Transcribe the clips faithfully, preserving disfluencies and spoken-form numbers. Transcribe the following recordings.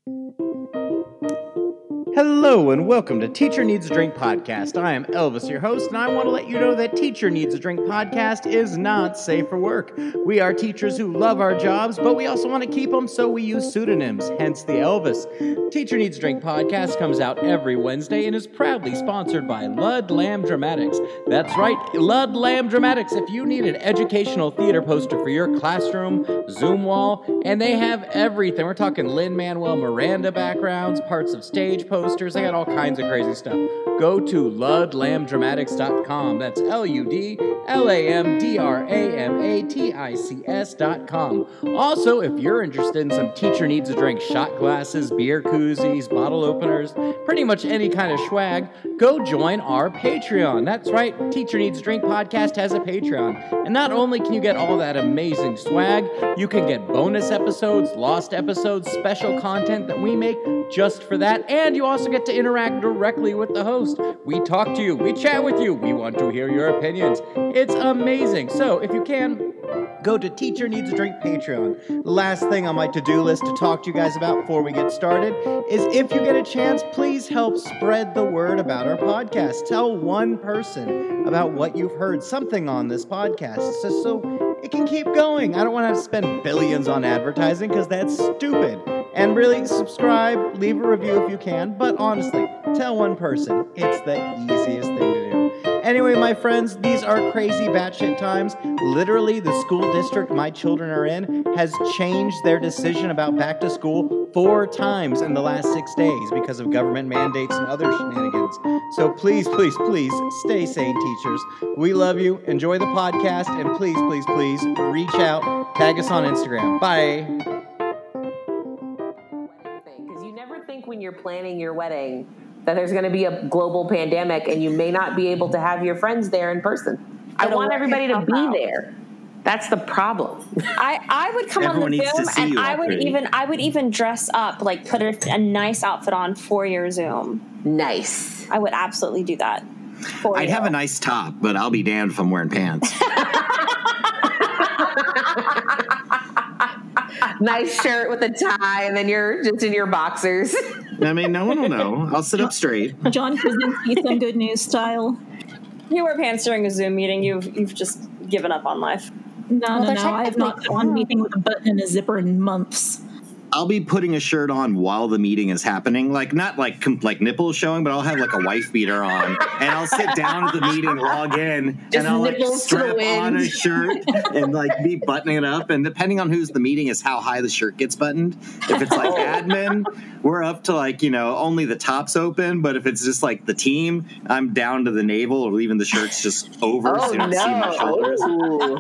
Hello and welcome to Teacher Needs a Drink Podcast. I am Elvis, your host, and I want to let you know that Teacher Needs a Drink Podcast is not safe for work. We are teachers who love our jobs, but we also want to keep them, so we use pseudonyms, hence the Elvis. Teacher Needs a Drink Podcast comes out every Wednesday and is proudly sponsored by Ludlam Dramatics. That's right, Ludlam Dramatics. If you need an educational theater poster for your classroom, Zoom wall, and they have everything. We're talking Lin-Manuel Miranda backgrounds, parts of stage posters. They got all kinds of crazy stuff. Go to ludlam dramatics dot com. That's L U D L A M D R A M A T I C S dot com. Also, if you're interested in some Teacher Needs a Drink shot glasses, beer koozies, bottle openers, pretty much any kind of swag, go join our Patreon. That's right, Teacher Needs a Drink Podcast has a Patreon. And not only can you get all that amazing swag, you can get bonus episodes, lost episodes, special content that we make just for that, and you also get to interact directly with the host. We talk to you, we chat with you, we want to hear your opinions. It's amazing. So if you can, go to Teacher Needs a Drink Patreon. The last thing on my to-do list to talk to you guys about before we get started is if you get a chance, please help spread the word about our podcast. Tell one person about what you've heard, something on this podcast, so, so it can keep going. I don't want to have to spend billions on advertising because that's stupid. And really, subscribe, leave a review if you can, but honestly, tell one person. It's the easiest thing to do. Anyway, my friends, these are crazy batshit times. Literally, the school district my children are in has changed their decision about back to school four times in the last six days because of government mandates and other shenanigans. So please, please, please, stay sane, teachers. We love you. Enjoy the podcast, and please, please, please, reach out. Tag us on Instagram. Bye. When you're planning your wedding that there's going to be a global pandemic and you may not be able to have your friends there in person. I want everybody to be out. there. That's the problem. I, I would come Everyone on the Zoom and I would pretty. even I would even dress up, like put a, a nice outfit on for your Zoom. Nice. I would absolutely do that. For I'd you. have a nice top, but I'll be damned if I'm wearing pants. Nice shirt with a tie, and then you're just in your boxers. I mean, no one will know. I'll sit up straight. John Krasinski, some good news style. You wear pants during a Zoom meeting, you've you've just given up on life. No, well, no, no. I have not gone anything with a button and a zipper in months. I'll be putting a shirt on while the meeting is happening, like not like like nipples showing, but I'll have like a wife beater on, and I'll sit down at the meeting, log in, Just and I'll like nipples to the strap wind. on a shirt and like be buttoning it up. And depending on who's the meeting is how high the shirt gets buttoned. If it's like admin, we're up to like, you know, only the top's open. But if it's just like the team, I'm down to the navel or leaving the shirts just over Oh, so you don't see my shoulders. no.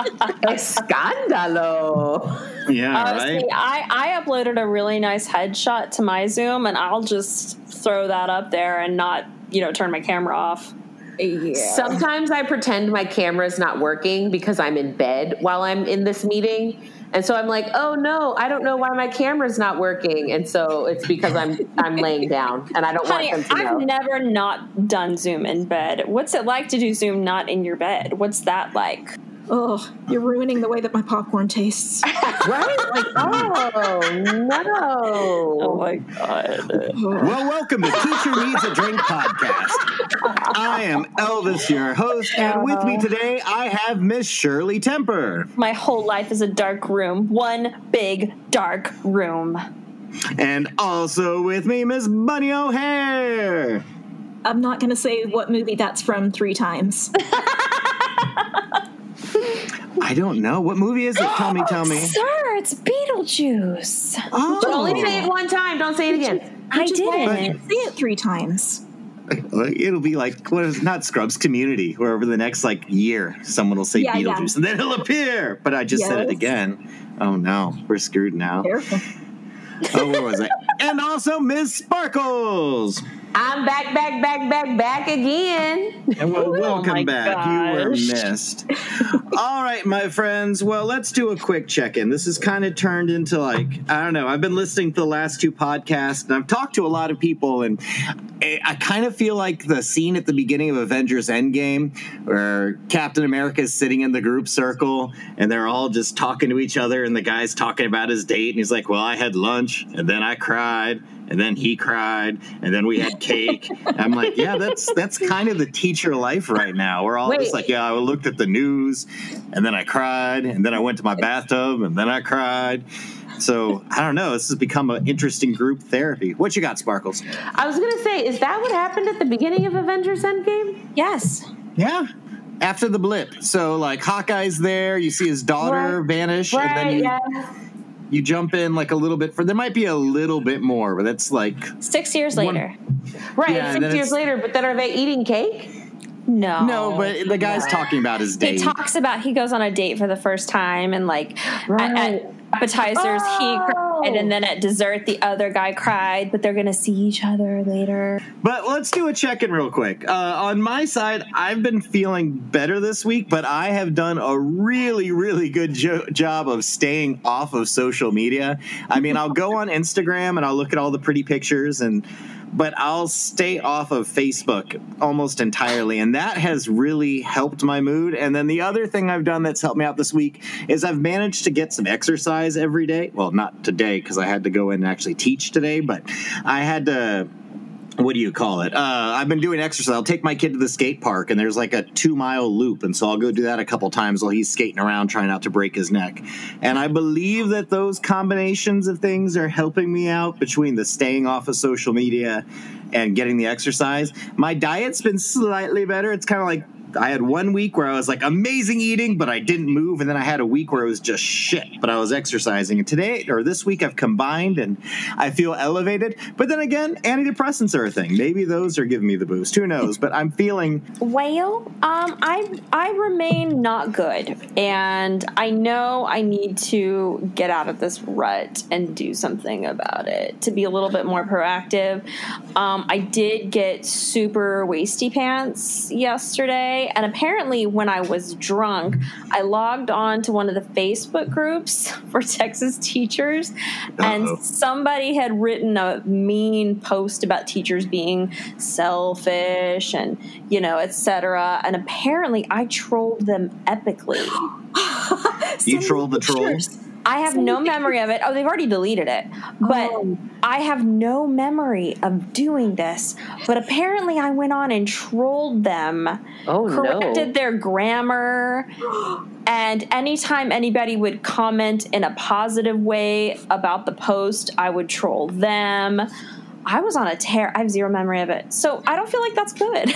Escándalo. Yeah, Honestly, right. I, I uploaded a really nice headshot to my Zoom, and I'll just throw that up there and not, you know, turn my camera off. Yeah. Sometimes I pretend my camera's not working because I'm in bed while I'm in this meeting. And so I'm like, oh no, I don't know why my camera's not working. And so it's because I'm I'm laying down and I don't Honey, want them to know. I've never not done Zoom in bed. What's it like to do Zoom not in your bed? What's that like? Oh, you're ruining the way that my popcorn tastes. Right? Like, oh no. Oh my God. Well, welcome to Teacher Needs a Drink Podcast. I am Elvis, your host, and with me today I have Miss Shirley Temper. My whole life is a dark room. One big dark room. And also with me, Miss Bunny O'Hare. I'm not going to say what movie that's from three times. I don't know. What movie is it? Tell me, tell me. Sir, it's Beetlejuice. Oh. But only say it one time. Don't say it again. I Which is why I didn't. can't say it three times. It'll be like, what is not Scrubs, Community, where over the next like year, someone will say Yeah, Beetlejuice, yeah. and then he'll appear. But I just said it Yes. again. Oh no, we're screwed now. Careful. Oh, what was it? And also Miss Sparkles. I'm back, back, back, back, back again. And well, welcome Oh my back. gosh. You were missed. All right, my friends. Well, let's do a quick check-in. This has kind of turned into like, I don't know. I've been listening to the last two podcasts, and I've talked to a lot of people, and I, I kind of feel like the scene at the beginning of Avengers Endgame, where Captain America is sitting in the group circle, and they're all just talking to each other, and the guy's talking about his date, and he's like, well, I had lunch, and then I cried, and then he cried, and then we had cake. I'm like, yeah, that's that's kind of the teacher life right now. We're all Wait. just like, yeah, I looked at the news, and then I cried, and then I went to my bathtub, and then I cried. So I don't know. This has become an interesting group therapy. What you got, Sparkles? I was going to say, is that what happened at the beginning of Avengers Endgame? Yes. Yeah. After the blip. So, like, Hawkeye's there. You see his daughter Right. vanish, Right, and then you, yeah. you jump in, like, a little bit. For There might be a little bit more, but that's, like... Six years One- later. Right, Yeah, and six then years it's- later, but then are they eating cake? No. No, but the guy's talking about his date. He talks about he goes on a date for the first time, and like Right. at, at appetizers he Oh. cried, and then at dessert the other guy cried, but they're gonna see each other later. But let's do a check-in real quick. Uh, on my side, I've been feeling better this week, but I have done a really, really good jo- job of staying off of social media. I mean, I'll go on Instagram and I'll look at all the pretty pictures, and but I'll stay off of Facebook almost entirely, and that has really helped my mood. And then the other thing I've done that's helped me out this week is I've managed to get some exercise every day. Well, not today because I had to go in and actually teach today, but I had to... What do you call it? Uh, I've been doing exercise. I'll take my kid to the skate park, and there's like a two-mile loop, and so I'll go do that a couple times while he's skating around trying not to break his neck. And I believe that those combinations of things are helping me out between the staying off of social media and getting the exercise. My diet's been slightly better. It's kind of like I had one week where I was like amazing eating, but I didn't move. And then I had a week where it was just shit, but I was exercising. And today or this week I've combined and I feel elevated. But then again, antidepressants are a thing. Maybe those are giving me the boost. Who knows? But I'm feeling... Well, um, I I remain not good, and I know I need to get out of this rut and do something about it to be a little bit more proactive. Um, I did get super wasty pants yesterday, and apparently when I was drunk, I logged on to one of the Facebook groups for Texas teachers, Uh-oh. and somebody had written a mean post about teachers being selfish and, you know, et cetera. And apparently I trolled them epically. You trolled the troll? I have no memory of it. Oh, they've already deleted it. But Oh. I have no memory of doing this. But apparently I went on and trolled them, Oh, corrected no. their grammar, and anytime anybody would comment in a positive way about the post, I would troll them. I was on a tear. I have zero memory of it. So I don't feel like that's good.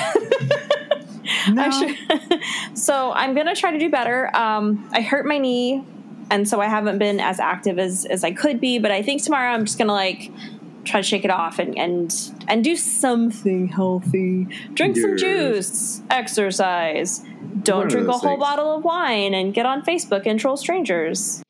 No. I should- so I'm going to try to do better. Um, I hurt my knee, and so I haven't been as active as, as I could be. But I think tomorrow I'm just going to like try to shake it off and, and, and do something healthy. Drink some Yes. juice, exercise. One Don't of drink a those whole things. bottle of wine, and get on Facebook and troll strangers.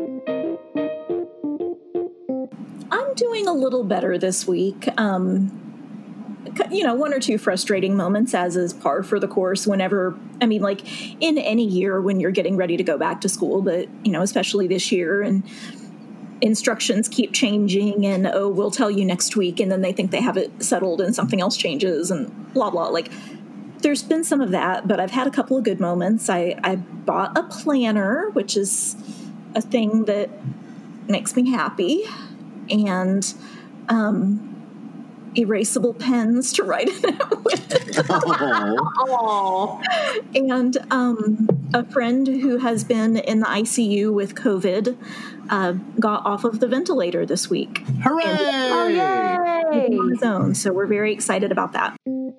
I'm doing a little better this week. Um, c- you know, one or two frustrating moments, as is par for the course whenever, I mean, like in any year when you're getting ready to go back to school, but, you know, especially this year, and instructions keep changing, and, oh, we'll tell you next week, and then they think they have it settled and something else changes, and blah, blah. Like, there's been some of that, but I've had a couple of good moments. I, I bought a planner, which is a thing that makes me happy, and um, erasable pens to write it with. Oh. Oh, And um, a friend who has been in the I C U with COVID uh, got off of the ventilator this week Hooray! oh yay! on his own. So we're very excited about that.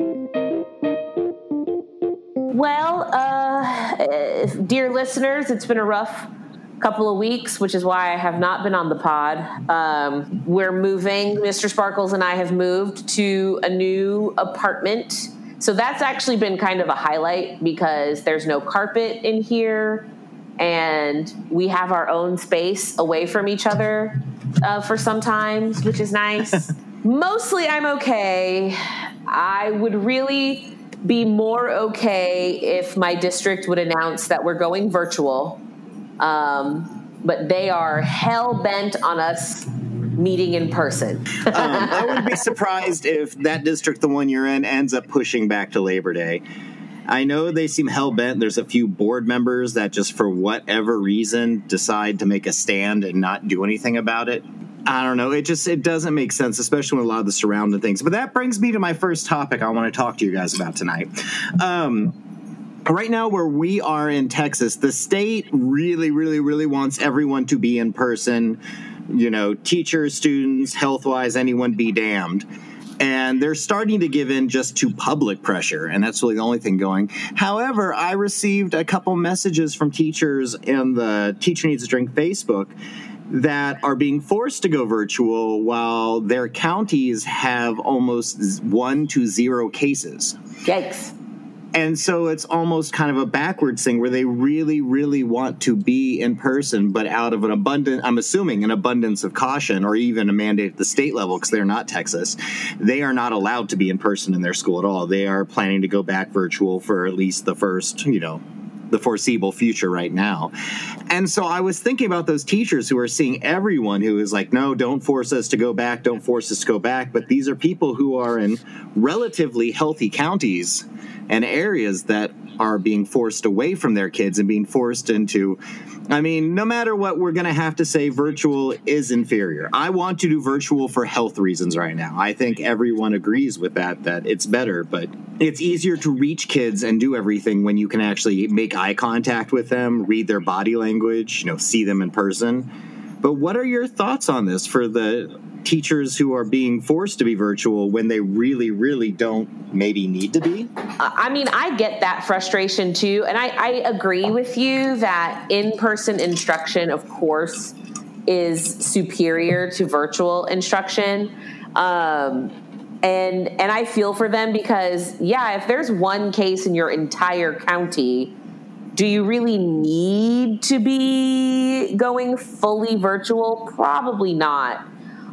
Well, uh, dear listeners, it's been a rough couple of weeks, which is why I have not been on the pod. Um, we're moving. Mister Sparkles and I have moved to a new apartment. So that's actually been kind of a highlight because there's no carpet in here and we have our own space away from each other uh, for some times, which is nice. Mostly I'm okay. I would really be more okay if my district would announce that we're going virtual. Um, but they are hell-bent on us meeting in person. um, I wouldn't be surprised if that district, the one you're in, ends up pushing back to Labor Day. I know they seem hell-bent. There's a few board members that just for whatever reason decide to make a stand and not do anything about it. I don't know. It just it doesn't make sense, especially with a lot of the surrounding things. But that brings me to my first topic I want to talk to you guys about tonight. Um, right now, where we are in Texas, the state really, really, really wants everyone to be in person. You know, teachers, students, health-wise, anyone be damned. And they're starting to give in just to public pressure, and that's really the only thing going. However, I received a couple messages from teachers in the Teacher Needs a Drink Facebook that are being forced to go virtual while their counties have almost one to zero cases. Yikes. And so it's almost kind of a backwards thing where they really, really want to be in person, but out of an abundant, I'm assuming an abundance of caution, or even a mandate at the state level, because they're not Texas, they are not allowed to be in person in their school at all. They are planning to go back virtual for at least the first, you know, the foreseeable future right now. And so I was thinking about those teachers who are seeing everyone who is like, no, don't force us to go back, don't force us to go back. But these are people who are in relatively healthy counties and areas that are being forced away from their kids and being forced into, I mean, no matter what, we're going to have to say virtual is inferior. I want to do virtual for health reasons right now. I think everyone agrees with that, that it's better, but it's easier to reach kids and do everything when you can actually make eye contact with them, read their body language, you know, see them in person. But what are your thoughts on this for the teachers who are being forced to be virtual when they really, really don't maybe need to be? I mean, I get that frustration too. And I, I agree with you that in-person instruction, of course, is superior to virtual instruction. Um, and, and I feel for them because, yeah, if there's one case in your entire county, do you really need to be going fully virtual? Probably not.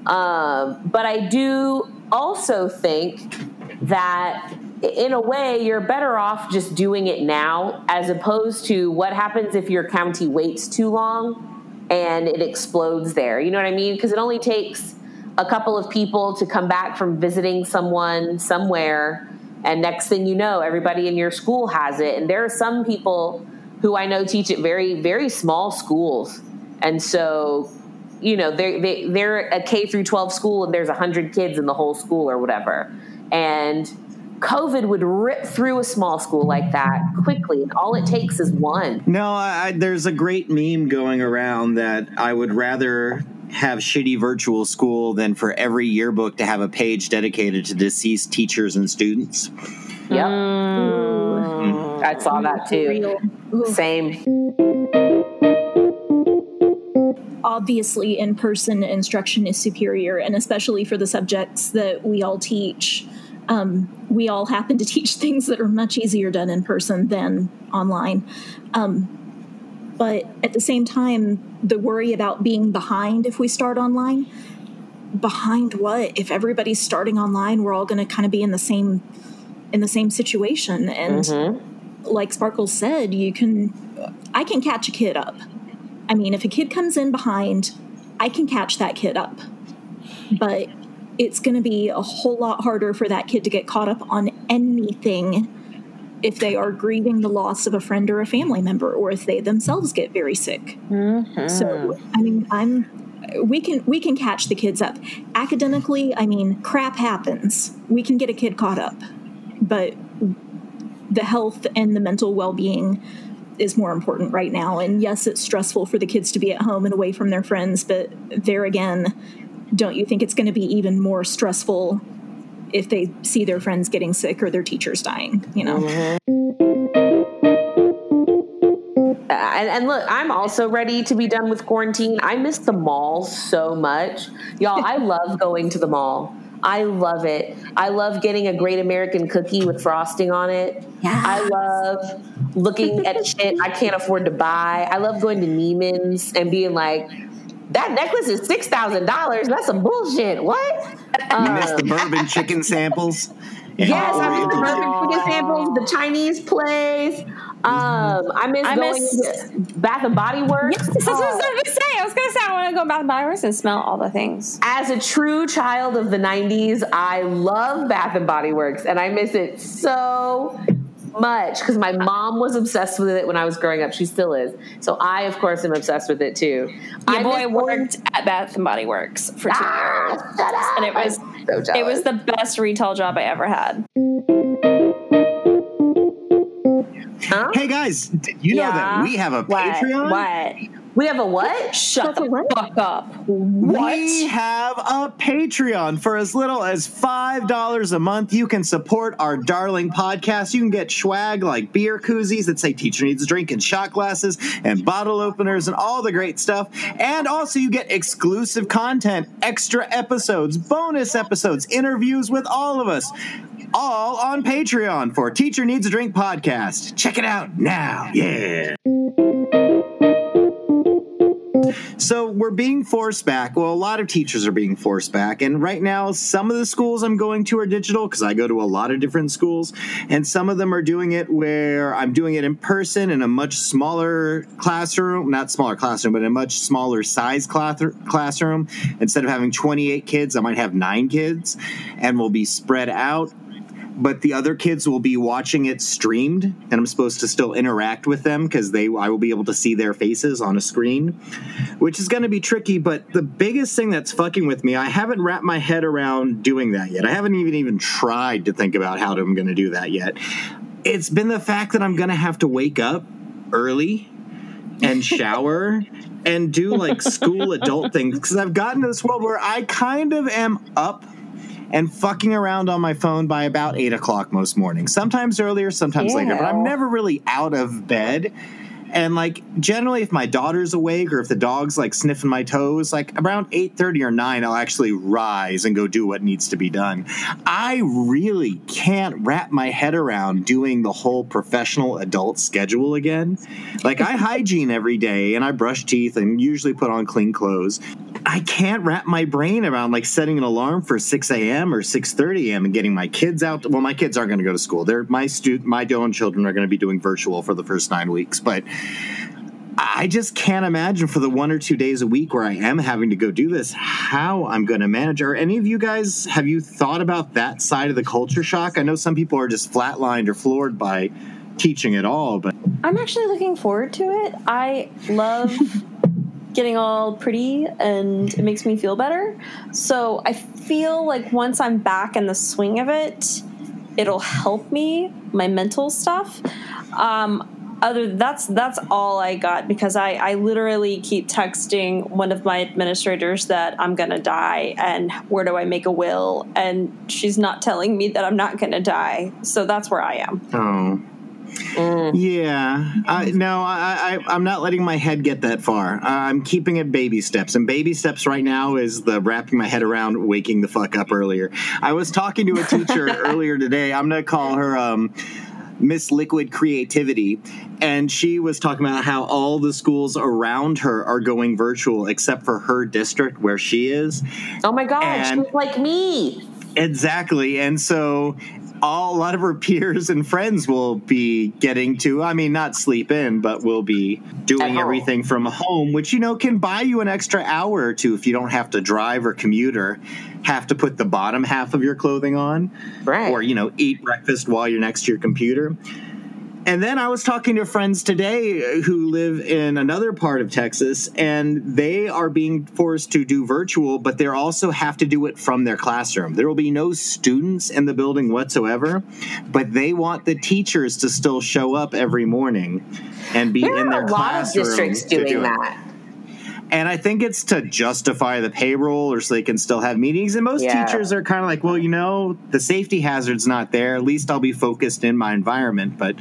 Um, but I do also think that in a way you're better off just doing it now, as opposed to what happens if your county waits too long and it explodes there. You know what I mean? Because it only takes a couple of people to come back from visiting someone somewhere, and next thing you know, everybody in your school has it. And there are some people who I know teach at very, very small schools. And so, you know, they're, they, they're a K through twelve school and there's one hundred kids in the whole school or whatever. And COVID would rip through a small school like that quickly. And all it takes is one. No, I, there's a great meme going around that I would rather have shitty virtual school than for every yearbook to have a page dedicated to deceased teachers and students. Yep. Mm. I saw that too. Same. Obviously, in-person instruction is superior, and especially for the subjects that we all teach. Um, we all happen to teach things that are much easier done in person than online. Um, but at the same time, the worry about being behind if we start online, behind what? If everybody's starting online, we're all going to kind of be in the same in the same situation. And mm-hmm. like Sparkles said, you can, I can catch a kid up. I mean, if a kid comes in behind, I can catch that kid up. But it's going to be a whole lot harder for that kid to get caught up on anything if they are grieving the loss of a friend or a family member, or if they themselves get very sick. Mm-hmm. So, I mean, I'm we can we can catch the kids up. Academically, I mean, crap happens. We can get a kid caught up. But the health and the mental well-being is more important right now. And yes, it's stressful for the kids to be at home and away from their friends, but there again, don't you think it's going to be even more stressful if they see their friends getting sick or their teachers dying, you know? Mm-hmm. And, and look, I'm also ready to be done with quarantine. I miss the mall so much. Y'all, I love going to the mall. I love it. I love getting a Great American cookie with frosting on it. Yes. I love looking at shit I can't afford to buy. I love going to Neiman's and being like, that necklace is six thousand dollars. That's some bullshit. What? You missed the bourbon chicken samples. Yes, Oh, I miss the really? bourbon chicken samples, the Chinese place. Um, I miss I going miss- to Bath and Body Works. Yes, that's what I was going to say. I was going to say I want to go Bath and Body Works and smell all the things. As a true child of the nineties, I love Bath and Body Works, and I miss it so much because my mom was obsessed with it when I was growing up. She still is. So I, of course, am obsessed with it too. Your I boy miss worked at Bath and Body Works for two Ah, years, shut up. and it was I'm so it jealous. was the best retail job I ever had. Huh? Hey guys, did you know that we have a What? Patreon? What? We have a what? Shut the what? fuck up. We have a Patreon. For as little as five dollars a month, you can support our darling podcast. You can get swag like beer koozies that say Teacher Needs a Drink and shot glasses and bottle openers and all the great stuff. And also you get exclusive content, extra episodes, bonus episodes, interviews with all of us. All on Patreon for Teacher Needs a Drink podcast. Check it out now. Yeah. So we're being forced back. Well, a lot of teachers are being forced back. And right now, some of the schools I'm going to are digital because I go to a lot of different schools. And some of them are doing it where I'm doing it in person in a much smaller classroom, not smaller classroom, but a much smaller size class- classroom. Instead of having twenty-eight kids, I might have nine kids and we'll be spread out. But the other kids will be watching it streamed, and I'm supposed to still interact with them because they I will be able to see their faces on a screen, which is going to be tricky. But the biggest thing that's fucking with me, I haven't wrapped my head around doing that yet. I haven't even even tried to think about how I'm going to do that yet. It's been the fact that I'm going to have to wake up early and shower and do like school adult things because I've gotten to this world where I kind of am up and fucking around on my phone by about eight o'clock most mornings. Sometimes earlier, sometimes Ew. later, but I'm never really out of bed. And like generally if my daughter's awake or if the dog's like sniffing my toes, like around eight thirty or nine, I'll actually rise and go do what needs to be done. I really can't wrap my head around doing the whole professional adult schedule again. Like I hygiene every day and I brush teeth and usually put on clean clothes. I can't wrap my brain around like setting an alarm for six a.m. or six thirty a.m. and getting my kids out. Well, my kids aren't going to go to school. They're my stu- my own children are going to be doing virtual for the first nine weeks, but I just can't imagine for the one or two days a week where I am having to go do this, how I'm going to manage. Are any of you guys, have you thought about that side of the culture shock? I know some people are just flatlined or floored by teaching at all, but I'm actually looking forward to it. I love getting all pretty and it makes me feel better. So I feel like once I'm back in the swing of it, it'll help me, my mental stuff. Um, Other that's that's all I got because I, I literally keep texting one of my administrators that I'm gonna die and where do I make a will, and she's not telling me that I'm not gonna die. So that's where I am. oh. Mm. Yeah, I, no, I, I, I'm not letting my head get that far. I'm keeping it baby steps, and baby steps right now is the wrapping my head around waking the fuck up earlier. I was talking to a teacher earlier today. I'm going to call her um, Miss Liquid Creativity, and she was talking about how all the schools around her are going virtual except for her district where she is. Oh my God, And- she's like me. Exactly, and so all, a lot of her peers and friends will be getting to, I mean, not sleep in, but will be doing home. everything from home, which, you know, can buy you an extra hour or two if you don't have to drive or commute or have to put the bottom half of your clothing on. Right. Or, you know, eat breakfast while you're next to your computer. And then I was talking to friends today who live in another part of Texas, and they are being forced to do virtual, but they also have to do it from their classroom. There will be no students in the building whatsoever, but they want the teachers to still show up every morning and be There in are their a lot of classroom districts to doing do it. that. And I think it's to justify the payroll or so they can still have meetings. And most Yeah. teachers are kind of like, well, you know, the safety hazard's not there. At least I'll be focused in my environment. But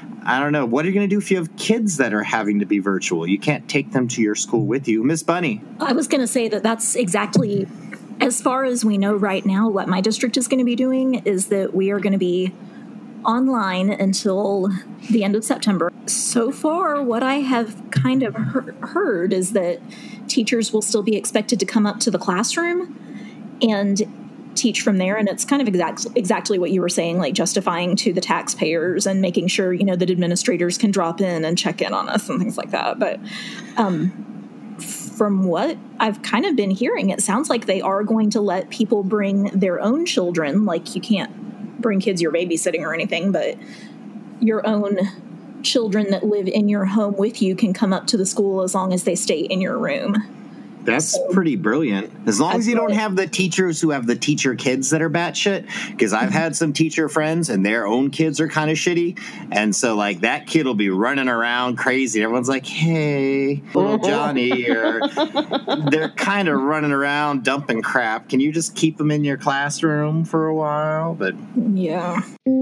I don't know. What are you going to do if you have kids that are having to be virtual? You can't take them to your school with you. Miss Bunny. I was going to say that that's exactly, as far as we know right now, what my district is going to be doing is that we are going to be online until the end of September. So far, what I have kind of he- heard is that teachers will still be expected to come up to the classroom and teach from there. And it's kind of exact, exactly what you were saying, like justifying to the taxpayers and making sure, you know, that administrators can drop in and check in on us and things like that. But um, from what I've kind of been hearing, it sounds like they are going to let people bring their own children. Like, you can't bring kids you're babysitting or anything, but your own children that live in your home with you can come up to the school as long as they stay in your room. That's so, pretty brilliant. As long as you don't have the teachers who have the teacher kids that are batshit, because I've had some teacher friends and their own kids are kind of shitty. And so, like, that kid will be running around crazy. Everyone's like, hey, little Johnny, or they're kind of running around dumping crap. Can you just keep them in your classroom for a while? But yeah.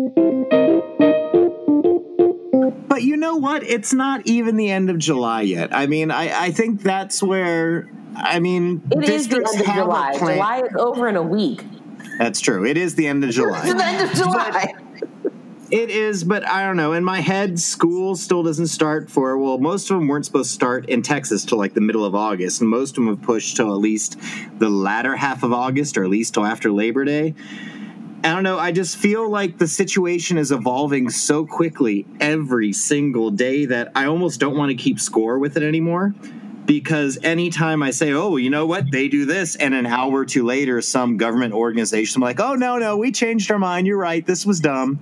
But you know what? It's not even the end of July yet. I mean, I, I think that's where, I mean, it is the end of July. Plan- July is over in a week. That's true. It is the end of July. It's the end of July. But it is, but I don't know. In my head, school still doesn't start for, well, most of them weren't supposed to start in Texas till like the middle of August, and most of them have pushed till at least the latter half of August, or at least till after Labor Day. I don't know. I just feel like the situation is evolving so quickly every single day that I almost don't want to keep score with it anymore. Because anytime I say, oh, you know what, they do this, and an hour or two later, some government organization, I'm like, oh, no, no, we changed our mind. You're right. This was dumb.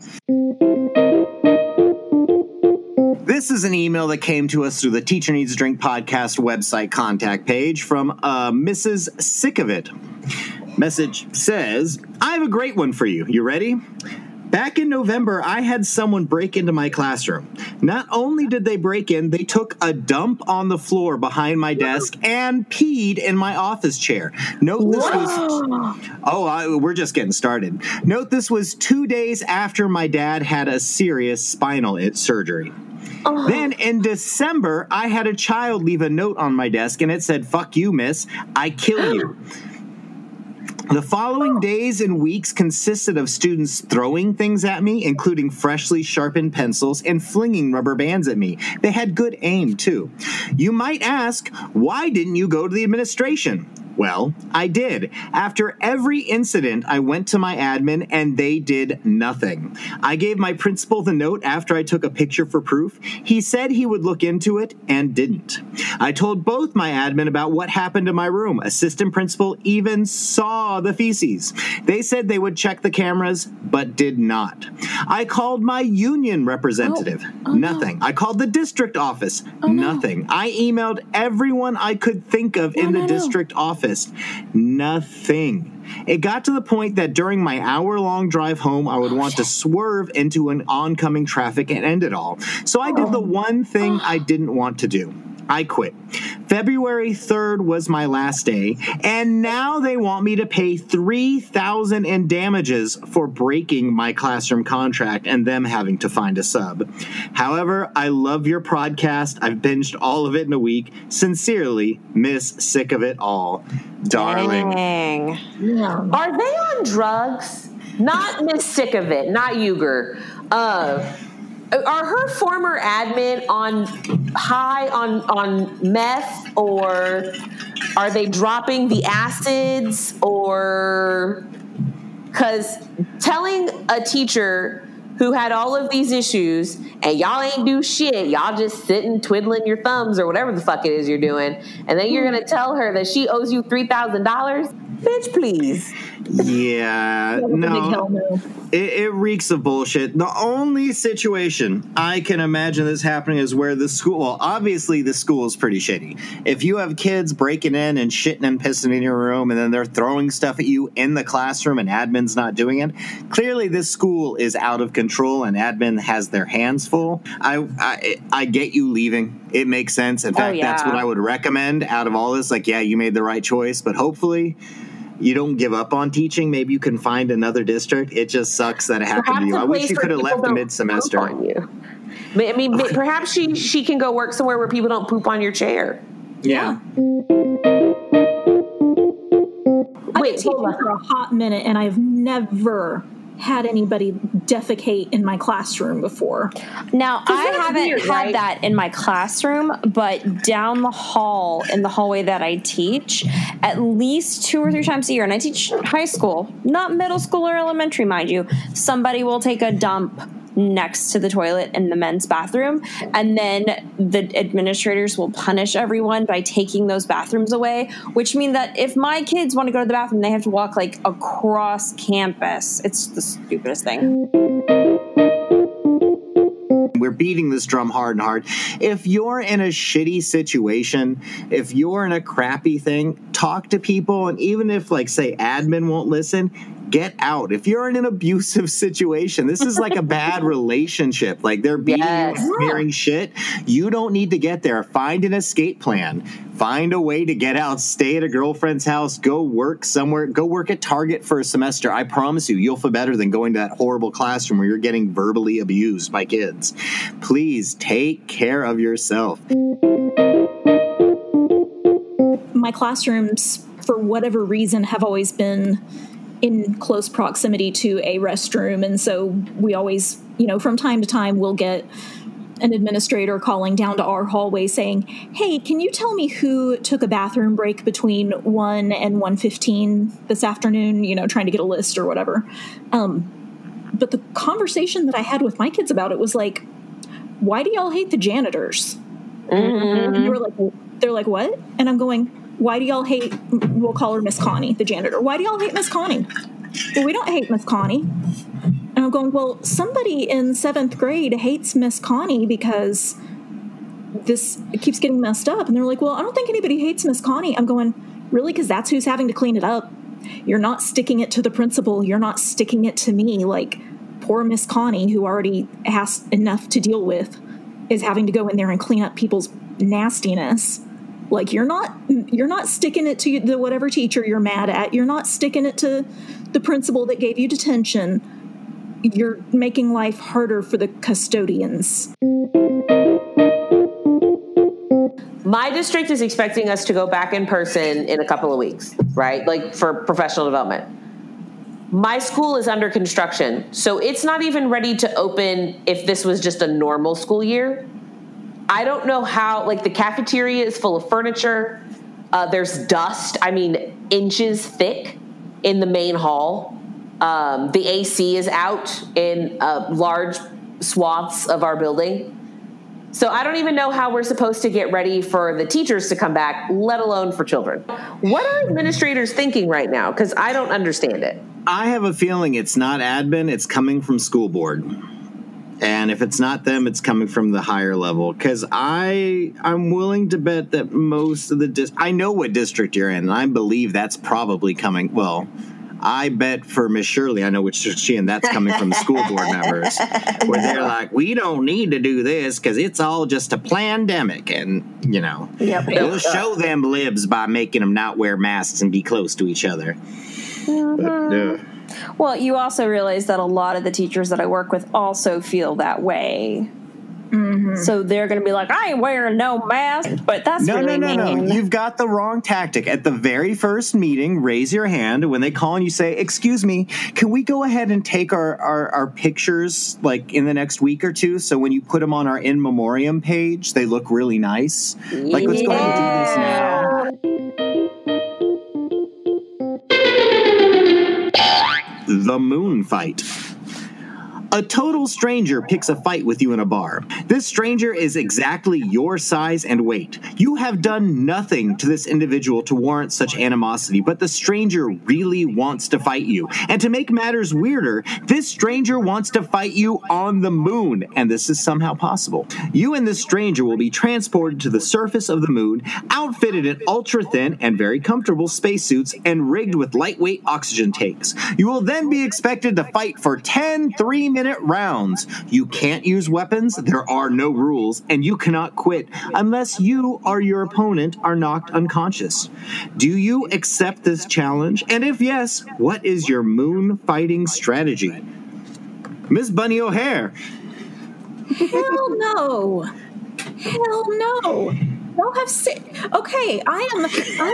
This is an email that came to us through the Teacher Needs a Drink podcast website contact page from uh, Missus Sick of It. Message says, I have a great one for you. You ready? Back in November, I had someone break into my classroom. Not only did they break in, they took a dump on the floor behind my desk and peed in my office chair. Note this was... Oh, I, we're just getting started. Note this was two days after my dad had a serious spinal surgery. Oh. Then in December, I had a child leave a note on my desk, and it said, fuck you, miss. I kill you. The following days and weeks consisted of students throwing things at me, including freshly sharpened pencils, and flinging rubber bands at me. They had good aim, too. You might ask, why didn't you go to the administration? Well, I did. After every incident, I went to my admin, and they did nothing. I gave my principal the note after I took a picture for proof. He said he would look into it, and didn't. I told both my admin about what happened in my room. Assistant principal even saw the feces. They said they would check the cameras, but did not. I called my union representative. Oh, oh nothing. No. I called the district office. Oh, nothing. No. I emailed everyone I could think of no, in the no, district no. office. Nothing. It got to the point that during my hour-long drive home, I would oh, want shit. to swerve into an oncoming traffic and end it all. So I did the one thing I didn't want to do. I quit. February third was my last day, and now they want me to pay three thousand dollars in damages for breaking my classroom contract and them having to find a sub. However, I love your podcast. I've binged all of it in a week. Sincerely, Miss Sick of It All. Darling. Dang. Yeah. Are they on drugs? Not Miss Sick of It, not Uger. Uh Are her former admin on high on, on meth, or are they dropping the acids, or because telling a teacher who had all of these issues and y'all ain't do shit, y'all just sitting twiddling your thumbs or whatever the fuck it is you're doing, and then you're gonna tell her that she owes you three thousand dollars? Bitch, please. Yeah, no, it, it reeks of bullshit. The only situation I can imagine this happening is where the school, well, obviously the school is pretty shitty. If you have kids breaking in and shitting and pissing in your room and then they're throwing stuff at you in the classroom and admin's not doing it, clearly this school is out of control and admin has their hands full. I, I, I get you leaving. It makes sense. In fact, oh, yeah. that's what I would recommend out of all this. Like, yeah, you made the right choice, but hopefully you don't give up on teaching. Maybe you can find another district. It just sucks that it happened perhaps to you. I wish you could have left the mid-semester. I mean, perhaps she, she can go work somewhere where people don't poop on your chair. Yeah. I've been teaching for a hot minute, and I've never had anybody defecate in my classroom before. Now, I that's haven't weird, had right? that in my classroom, but down the hall in the hallway that I teach, at least two or three times a year, and I teach high school, not middle school or elementary, mind you, somebody will take a dump next to the toilet in the men's bathroom, and then the administrators will punish everyone by taking those bathrooms away, which means that if my kids want to go to the bathroom, they have to walk like across campus. It's the stupidest thing. We're beating this drum hard and hard. If you're in a shitty situation, if you're in a crappy thing, talk to people. And even if, like, say, admin won't listen, get out. If you're in an abusive situation, this is like a bad relationship. Like, they're beating Yes. you and smearing shit. You don't need to get there. Find an escape plan. Find a way to get out. Stay at a girlfriend's house. Go work somewhere. Go work at Target for a semester. I promise you, you'll feel better than going to that horrible classroom where you're getting verbally abused by kids. Please take care of yourself. My classrooms, for whatever reason, have always been in close proximity to a restroom. And so we always, you know, from time to time, we'll get an administrator calling down to our hallway saying, hey, can you tell me who took a bathroom break between one and one fifteen this afternoon, you know, trying to get a list or whatever. Um, but the conversation that I had with my kids about it was like, why do y'all hate the janitors? Mm-hmm. And they were like, they're like, what? And I'm going, why do y'all hate, we'll call her Miss Connie, the janitor. Why do y'all hate Miss Connie? Well, we don't hate Miss Connie. And I'm going, well, somebody in seventh grade hates Miss Connie because this keeps getting messed up. And they're like, well, I don't think anybody hates Miss Connie. I'm going, really? Because that's who's having to clean it up. You're not sticking it to the principal. You're not sticking it to me. Like, poor Miss Connie, who already has enough to deal with, is having to go in there and clean up people's nastiness. Like, you're not you're not sticking it to the whatever teacher you're mad at. You're not sticking it to the principal that gave you detention. You're making life harder for the custodians. My district is expecting us to go back in person in a couple of weeks, right? Like, for professional development. My school is under construction, so it's not even ready to open if this was just a normal school year. I don't know how, like, the cafeteria is full of furniture. Uh, there's dust, I mean, inches thick in the main hall. Um, the A C is out in uh, large swaths of our building. So I don't even know how we're supposed to get ready for the teachers to come back, let alone for children. What are administrators thinking right now? Because I don't understand it. I have a feeling it's not admin, it's coming from school board. And if it's not them, it's coming from the higher level. Because I, I'm willing to bet that most of the dis- I know what district you're in, and I believe that's probably coming. Well, I bet for Miss Shirley, I know which district she's in. That's coming from the school board members, where they're like, "We don't need to do this because it's all just a pandemic," and you know, Yep. we'll show them libs by making them not wear masks and be close to each other. Mm-hmm. But, uh, Well, you also realize that a lot of the teachers that I work with also feel that way. Mm-hmm. So they're going to be like, I ain't wearing no mask, but that's No, really no, no, mean. no. You've got the wrong tactic. At the very first meeting, raise your hand. When they call and you say, excuse me, can we go ahead and take our, our, our pictures like in the next week or two? So when you put them on our in memoriam page, they look really nice. Like, let's go ahead and do this now. The moon fight. A total stranger picks a fight with you in a bar. This stranger is exactly your size and weight. You have done nothing to this individual to warrant such animosity, but the stranger really wants to fight you. And to make matters weirder, this stranger wants to fight you on the moon, and this is somehow possible. You and this stranger will be transported to the surface of the moon, outfitted in ultra-thin and very comfortable spacesuits, and rigged with lightweight oxygen tanks. You will then be expected to fight for ten three-minute rounds. You can't use weapons, there are no rules, and you cannot quit unless you or your opponent are knocked unconscious. Do you accept this challenge? And if yes, what is your moon fighting strategy? Miss Bunny O'Hare. Hell no. Hell no. Y'all have six. Okay, I am.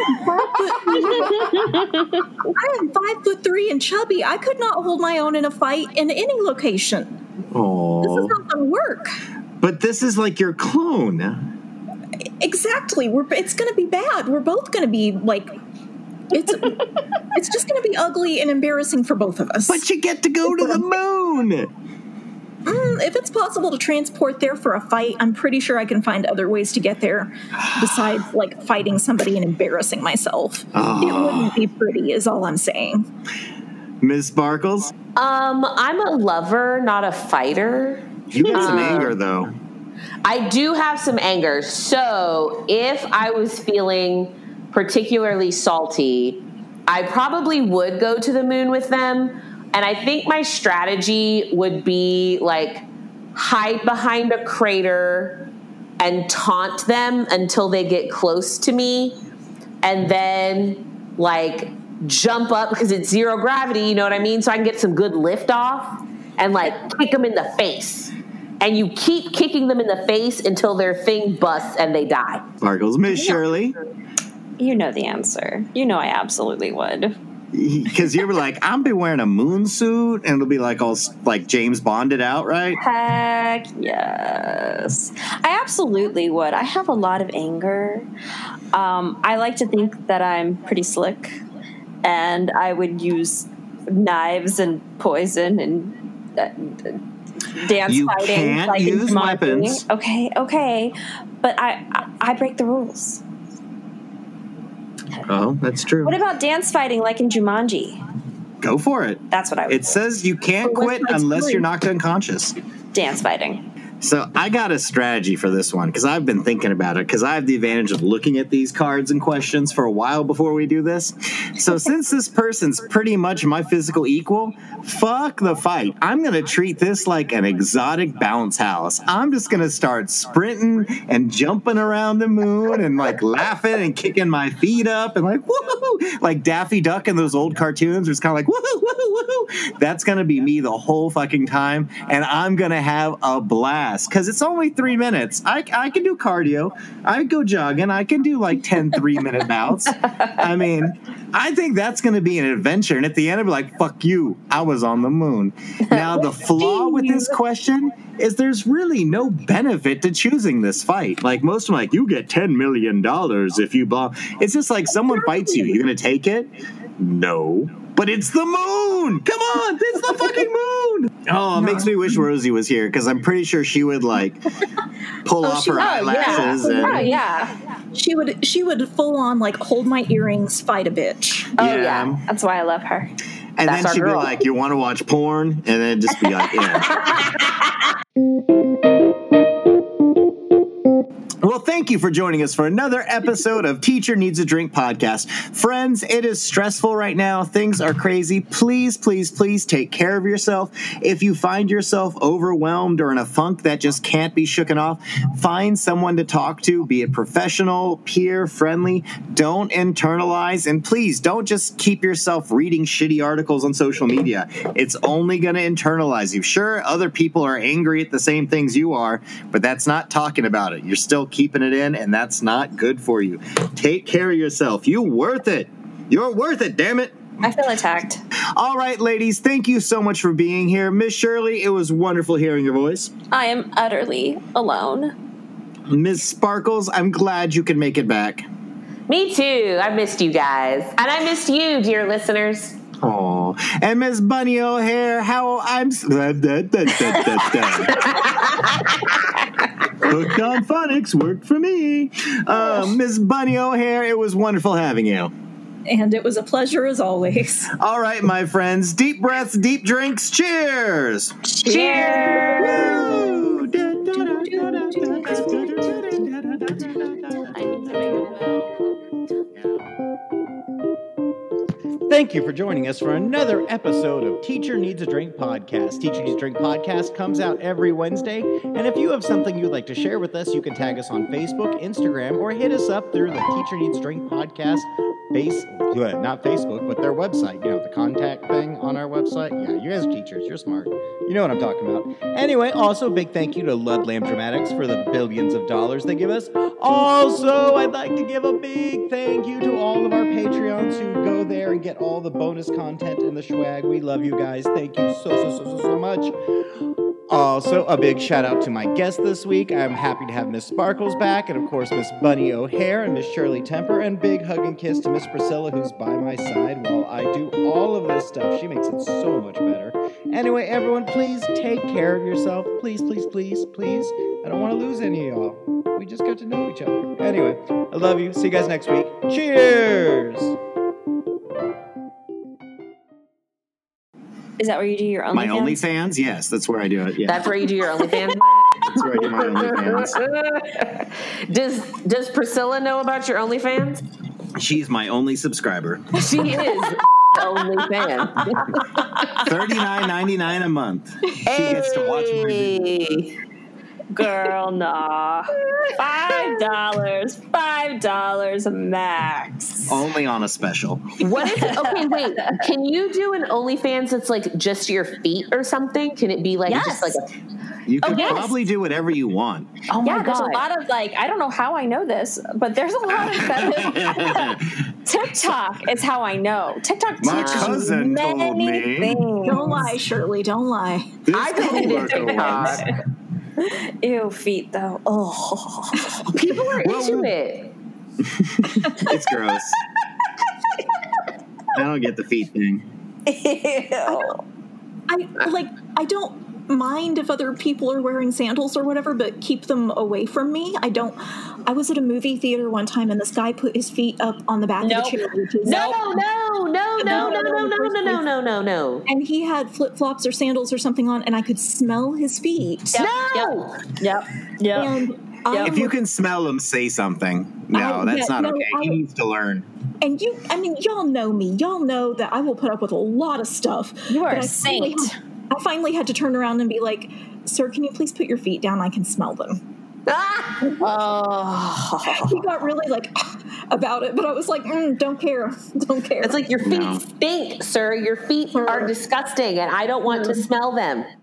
I am five foot. I am five foot three and chubby. I could not hold my own in a fight in any location. Oh, This is not going to work. but this is like your clone. Exactly. We're. It's going to be bad. We're both going to be like. It's. It's just going to be ugly and embarrassing for both of us. But you get to go to the moon. Mm, if it's possible to transport there for a fight, I'm pretty sure I can find other ways to get there besides like fighting somebody and embarrassing myself. Oh. It wouldn't be pretty, is all I'm saying. Miss Sparkles, Um, I'm a lover, not a fighter. you got some Um, anger though. I do have some anger. So if I was feeling particularly salty, I probably would go to the moon with them. And I think my strategy would be like hide behind a crater and taunt them until they get close to me. And then like jump up because it's zero gravity, you know what I mean? So I can get some good lift off and like kick them in the face. And you keep kicking them in the face until their thing busts and they die. Sparkles, Miss Shirley, You know the answer. You know I absolutely would. because you were like, I'm be wearing a moon suit, and it'll be like all like James Bonded out, right? Heck yes. I absolutely would. I have a lot of anger. Um, I like to think that I'm pretty slick, and I would use knives and poison and uh, dance You fighting. can't like in use Jumanji. weapons. Okay, okay. But I, I, I break the rules. Oh, that's true. What about dance fighting like in Jumanji? Go for it. That's what I would It do. says you can't But what's quit my unless story? you're knocked unconscious. Dance fighting. So I got a strategy for this one because I've been thinking about it because I have the advantage of looking at these cards and questions for a while before we do this. So since this person's pretty much my physical equal, fuck the fight. I'm going to treat this like an exotic bounce house. I'm just going to start sprinting and jumping around the moon and like laughing and kicking my feet up and like woohoo, like Daffy Duck in those old cartoons. It's kind of like woohoo, woohoo, woohoo. That's going to be me the whole fucking time, and I'm going to have a blast. Because it's only three minutes. I, I can do cardio. I go jogging. I can do like ten three-minute bouts. I mean, I think that's going to be an adventure. And at the end, I'll be like, fuck you. I was on the moon. Now, the flaw with this question is there's really no benefit to choosing this fight. Like, most of them are like, you get ten million dollars if you blah. It's just like someone fights you. You're going to take it? No. But it's the moon! Come on! It's the fucking moon! Oh, it makes me wish Rosie was here because I'm pretty sure she would like pull Oh, off she- her oh, yeah. eyelashes Oh, and yeah. She would. She would full on like hold my earrings, fight a bitch. Oh, Yeah. yeah. That's why I love her. and That's then our she'd be girl. like, "You want to watch porn?" And then just be like, "Yeah." Well, thank you for joining us for another episode of Teacher Needs a Drink podcast. Friends, it is stressful right now. Things are crazy. Please, please, please take care of yourself. If you find yourself overwhelmed or in a funk that just can't be shooken off, find someone to talk to, be it professional, peer, friendly. Don't internalize, and please don't just keep yourself reading shitty articles on social media. It's only going to internalize you. Sure, other people are angry at the same things you are, but that's not talking about it. You're still keeping it in, and that's not good for you. Take care of yourself. You're worth it. You're worth it, damn it. I feel attacked. All right, ladies, thank you so much for being here. Miss Shirley, it was wonderful hearing your voice. I am utterly alone. Miss Sparkles, I'm glad you can make it back. Me too. I missed you guys. And I missed you, dear listeners. Aw. And Miss Bunny O'Hare, how I'm... s- da, da, da, da, da, da. Hooked on Phonics worked for me. Uh, Miss Bunny O'Hare, it was wonderful having you. And it was a pleasure as always. All right, my friends, deep breaths, deep drinks, cheers! Cheers. Woo! Da, da, da, da, da, da, da, da, da, da, da. I need to make a will. Thank you for joining us for another episode of Teacher Needs a Drink podcast. Teacher Needs a Drink podcast comes out every Wednesday, and if you have something you'd like to share with us, you can tag us on Facebook, Instagram, or hit us up through the Teacher Needs a Drink podcast base What, not Facebook, but their website. You know, the contact thing on our website. Yeah, you guys are teachers. You're smart. You know what I'm talking about. Anyway, also a big thank you to Ludlam Dramatics for the billions of dollars they give us. Also, I'd like to give a big thank you to all of our Patreons who go there and get all the bonus content and the swag. We love you guys. Thank you so, so, so, so, so much. Also, a big shout out to my guest this week. I'm happy to have Miss Sparkles back, and of course, Miss Bunny O'Hare and Miss Shirley Temper, and big hug and kiss to Miss Priscilla, who's by my side while I do all of this stuff. She makes it so much better. Anyway, everyone, please take care of yourself. Please, please, please, please. I don't want to lose any of y'all. We just got to know each other. Anyway, I love you. See you guys next week. Cheers! Is that where you do your OnlyFans? My OnlyFans? Yes, that's where I do it. Yeah. That's where you do your OnlyFans? That's where I do my OnlyFans. Does Does Priscilla know about your OnlyFans? She's my only subscriber. She is OnlyFans. thirty-nine ninety-nine a month. She gets to watch my videos. Girl, nah. Five dollars. Five dollars max. Only on a special. What is it? Okay, wait. Can you do an OnlyFans that's like just your feet or something? Can it be like Yes. just like a You can Oh, yes. probably do whatever you want. oh my Yeah, there's a god? lot of like, I don't know how I know this, but there's a lot of TikTok is how I know. TikTok My teaches cousin many told me. things. Don't lie, Shirley. Don't lie. This I did coworker TikTok. once- Ew, feet though. Oh. People are Well, into we- it. It's gross. I don't get the feet thing. Ew. I like. I don't mind if other people are wearing sandals or whatever, but keep them away from me. I don't. I was at a movie theater one time, and this guy put his feet up on the back Nope. of the chair, which is No, no, no, no, no, no, no, no, no, no, no, no. and he had flip flops or sandals or something on, and I could smell his feet. Yep, No. Yep. Yep. And I If you can smell them, say something. No, I- that's yeah, not no, okay. I- He needs to learn. And you, I mean, y'all know me. Y'all know that I will put up with a lot of stuff. You are but a I finally saint. had- I finally had to turn around and be like, "Sir, can you please put your feet down? I can smell them." Ah! Oh. He got really like about it, but I was like, mm, "Don't care, don't care." It's like your feet No. stink, sir. Your feet are disgusting, and I don't want to smell them.